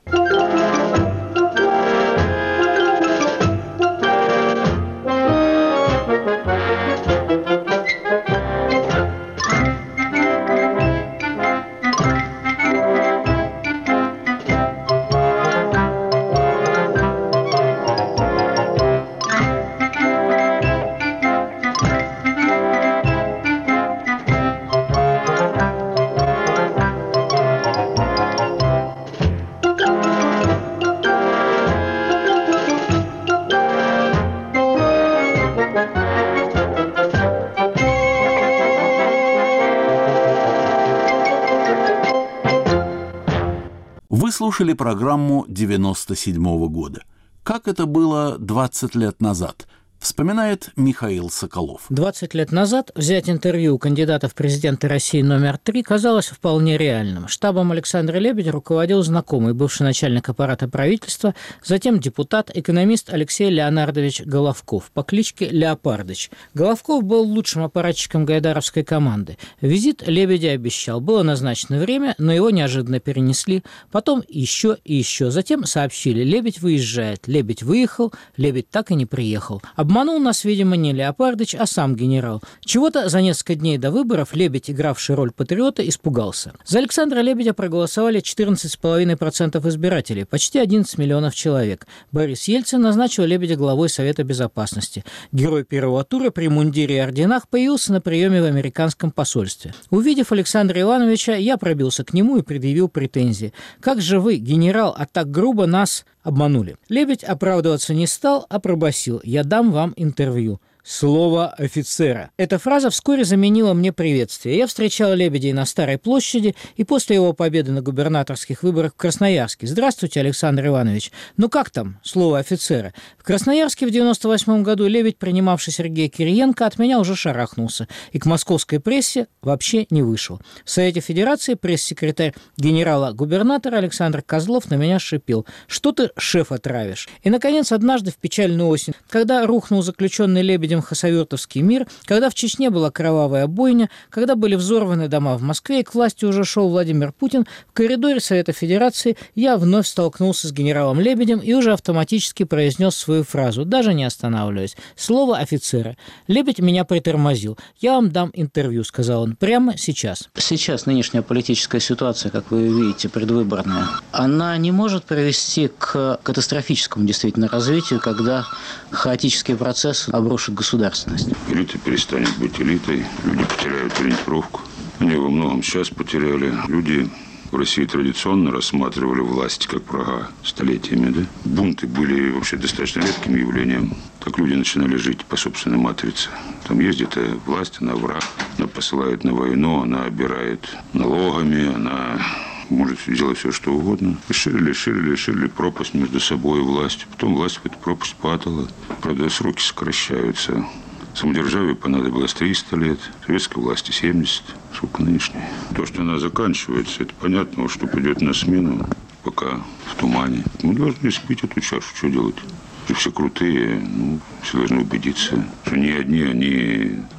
Вы слушали программу девяносто седьмого года. Как это было двадцать лет назад, вспоминает Михаил Соколов. двадцать лет назад взять интервью у кандидата в президенты России номер три казалось вполне реальным. Штабом Александра Лебедя руководил знакомый, бывший начальник аппарата правительства, затем депутат, экономист Алексей Леонардович Головков по кличке Леопардыч. Головков был лучшим аппаратчиком гайдаровской команды. Визит Лебедя обещал. Было назначено время, но его неожиданно перенесли. Потом еще и еще. Затем сообщили: Лебедь выезжает. Лебедь выехал, Лебедь так и не приехал. Обманул нас, видимо, не Леопардыч, а сам генерал. Чего-то за несколько дней до выборов Лебедь, игравший роль патриота, испугался. За Александра Лебедя проголосовали четырнадцать целых пять десятых процента избирателей, почти одиннадцать миллионов человек. Борис Ельцин назначил Лебедя главой Совета Безопасности. Герой первого тура при мундире и орденах появился на приеме в американском посольстве. Увидев Александра Ивановича, я пробился к нему и предъявил претензии. «Как же вы, генерал, а так грубо нас обманули?» Лебедь оправдываться не стал, а пробасил: «Я дам вам интервью». Слово офицера. Эта фраза вскоре заменила мне приветствие. Я встречал Лебедя на Старой площади и после его победы на губернаторских выборах в Красноярске. «Здравствуйте, Александр Иванович. Ну как там слово офицера?» В Красноярске в девяносто восьмом году Лебедь, принимавший Сергея Кириенко, от меня уже шарахнулся и к московской прессе вообще не вышел. В Совете Федерации пресс-секретарь генерала-губернатора Александр Козлов на меня шипел: «Что ты шефа травишь?» И, наконец, однажды в печальную осень, когда рухнул заключенный Лебедем хасавюртовский мир, когда в Чечне была кровавая бойня, когда были взорваны дома в Москве и к власти уже шел Владимир Путин, в коридоре Совета Федерации я вновь столкнулся с генералом Лебедем и уже автоматически произнес свою фразу, даже не останавливаясь. Слово офицера. Лебедь меня притормозил. «Я вам дам интервью», — сказал он, — «прямо сейчас». Сейчас нынешняя политическая ситуация, как вы видите, предвыборная, она не может привести к катастрофическому действительно развитию, когда хаотический процесс обрушит государственность. Элита перестанет быть элитой, люди потеряют ориентировку. Они во многом сейчас потеряли. Люди в России традиционно рассматривали власть как врага столетиями. Да? Бунты были вообще достаточно редким явлением. Так люди начинали жить по собственной матрице. Там есть где-то власть, она враг. Она посылает на войну, она обирает налогами, она может делать все, что угодно. И ширили, ширили, ширили пропасть между собой и властью. Потом власть в эту пропасть падала. Правда, сроки сокращаются. Самодержавию понадобилось триста лет, советской власти семьдесят. Сколько нынешней? То, что она заканчивается, это понятно, что придет на смену, пока в тумане. Мы должны испить эту чашу, что делать? Все крутые, ну, все должны убедиться, что ни одни они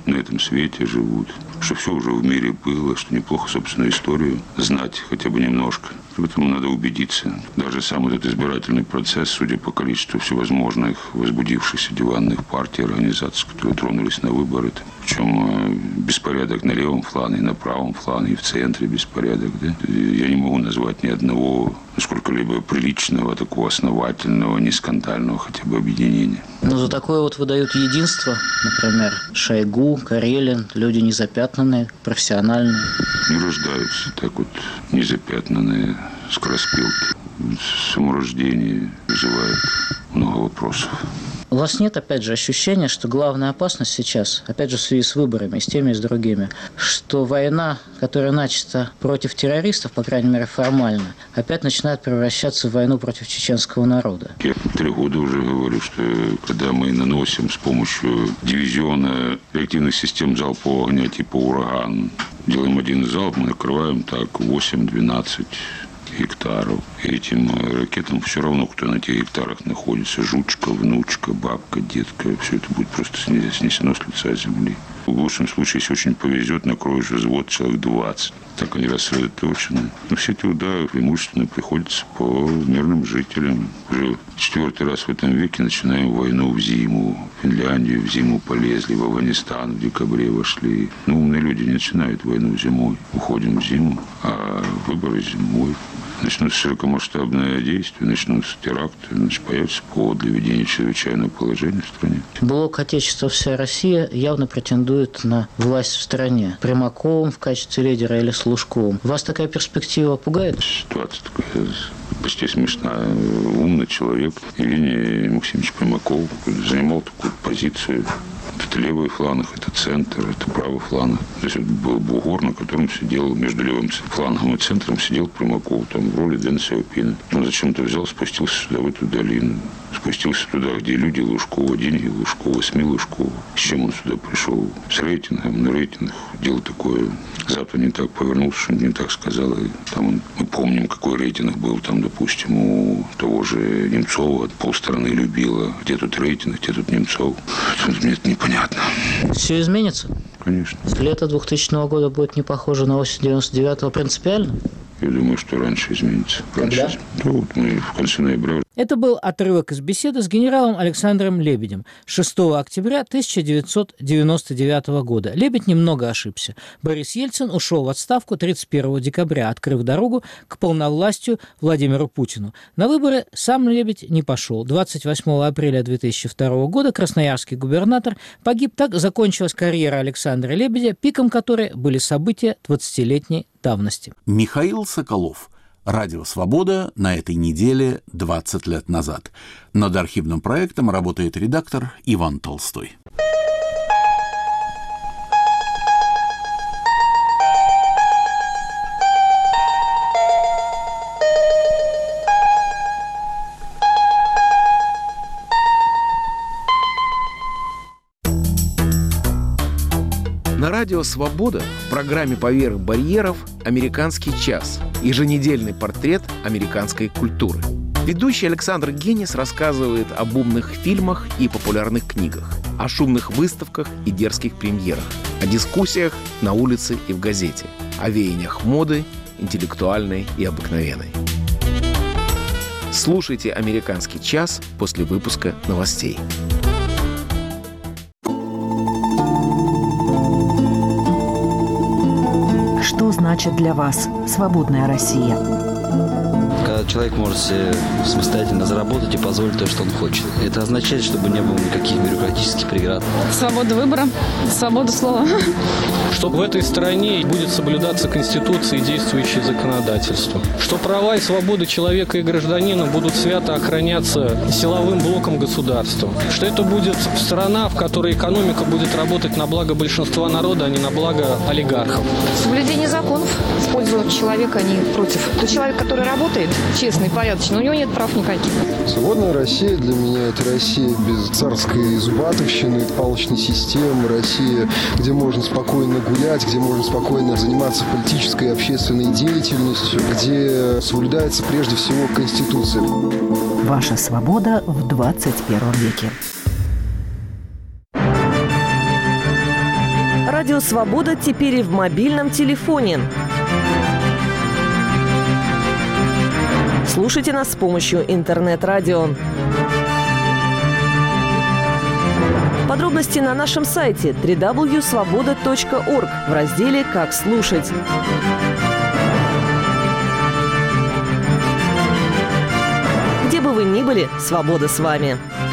на этом свете живут, что все уже в мире было, что неплохо собственную историю знать хотя бы немножко. В этом надо убедиться. Даже сам этот избирательный процесс, судя по количеству всевозможных возбудившихся диванных партий, организаций, которые тронулись на выборы, причем беспорядок на левом флане, и на правом флане, и в центре беспорядок. Да? Я не могу назвать ни одного сколько-либо приличного, такого основательного, не скандального хотя бы объединения. Но за такое вот выдают единство, например, Шойгу, Карелин, люди незапятнанные, профессиональные. Не рождаются так вот незапятнанные скороспелки. Саморождение вызывает много вопросов. У вас нет, опять же, ощущения, что главная опасность сейчас, опять же, в связи с выборами, и с теми, и с другими, что война, которая начата против террористов, по крайней мере, формально, опять начинает превращаться в войну против чеченского народа? Я три года уже говорю, что когда мы наносим с помощью дивизиона реактивных систем залпового огня типа «Ураган», делаем один залп, мы накрываем так восемь-двенадцать гектаров. И этим ракетам все равно, кто на этих гектарах находится. Жучка, внучка, бабка, детка. Все это будет просто снесено с лица земли. В лучшем случае, если очень повезет, накроешь взвод человек двадцать. Так они рассредоточены. Но все эти удары преимущественно приходятся по мирным жителям. Уже четвертый раз в этом веке начинаем войну в зиму. В Финляндию в зиму полезли, в Афганистан в декабре вошли. Но умные люди не начинают войну зимой. Уходим в зиму, а выборы зимой. Начнутся широкомасштабные действия, начнутся теракты, значит, появится повод для введения чрезвычайного положения в стране. Блок «Отечество. Вся Россия» явно претендует на власть в стране. Примаковым в качестве лидера или с Лужковым. Вас такая перспектива пугает? Ситуация такая почти смешная. Умный человек Евгений Максимович Примаков занимал такую позицию. Это левый фланг, это центр, это правый фланг. То есть это был бугор, на котором сидел, между левым флангом и центром сидел Примаков, там в роли Дэн Сяопина. Он зачем-то взял, спустился сюда, в эту долину. Спустился туда, где люди Лужкова, деньги Лужкова, СМИ Лужкова. С чем он сюда пришел? С рейтингом, на рейтинг. Дело такое. Завтра не так повернулся, что не так сказал. И там он, мы помним, какой рейтинг был там, допустим, у того же Немцова. Полстраны любила. Где тут рейтинг, где тут Немцов? Мне это непонятно. Все изменится? Конечно. Лето двухтысячного года будет не похоже на осень девяносто девятого принципиально? Я думаю, что раньше изменится. Раньше. Когда? Ну, вот мы в конце ноября. Это был отрывок из беседы с генералом Александром Лебедем шестого октября тысяча девятьсот девяносто девятого года. Лебедь немного ошибся. Борис Ельцин ушел в отставку тридцать первого декабря, открыв дорогу к полновластию Владимиру Путину. На выборы сам Лебедь не пошел. двадцать восьмого апреля две тысячи второго года красноярский губернатор погиб. Так закончилась карьера Александра Лебедя, пиком которой были события двадцатилетней давности. Михаил Соколов. Радио «Свобода» на этой неделе двадцать лет назад. Над архивным проектом работает редактор Иван Толстой. На радио «Свобода» в программе «Поверх барьеров» «Американский час» – еженедельный портрет американской культуры. Ведущий Александр Генис рассказывает об умных фильмах и популярных книгах, о шумных выставках и дерзких премьерах, о дискуссиях на улице и в газете, о веяниях моды, интеллектуальной и обыкновенной. Слушайте «Американский час» после выпуска новостей. Что значит для вас свободная Россия? Когда человек может себе самостоятельно заработать и позволить то, что он хочет. Это означает, чтобы не было никаких бюрократических преград. Свобода выбора, свобода слова. Что в этой стране будет соблюдаться Конституция и действующее законодательство. Что права и свободы человека и гражданина будут свято охраняться силовым блоком государства. Что это будет страна, в которой экономика будет работать на благо большинства народа, а не на благо олигархов. Соблюдение законов в пользу человека, а не против. Тот человек, который работает честно и порядочно, у него нет прав никаких. Свободная Россия для меня – это Россия без царской зубатовщины, палочной системы, Россия, где можно спокойно гулять, где можно спокойно заниматься политической и общественной деятельностью, где соблюдается прежде всего Конституция. Ваша свобода в двадцать первом веке. Радио «Свобода» теперь и в мобильном телефоне. Слушайте нас с помощью интернет-радио. Подробности на нашем сайте дабл ю дабл ю дабл ю точка свобода точка орг в разделе «Как слушать». Где бы вы ни были, свобода с вами.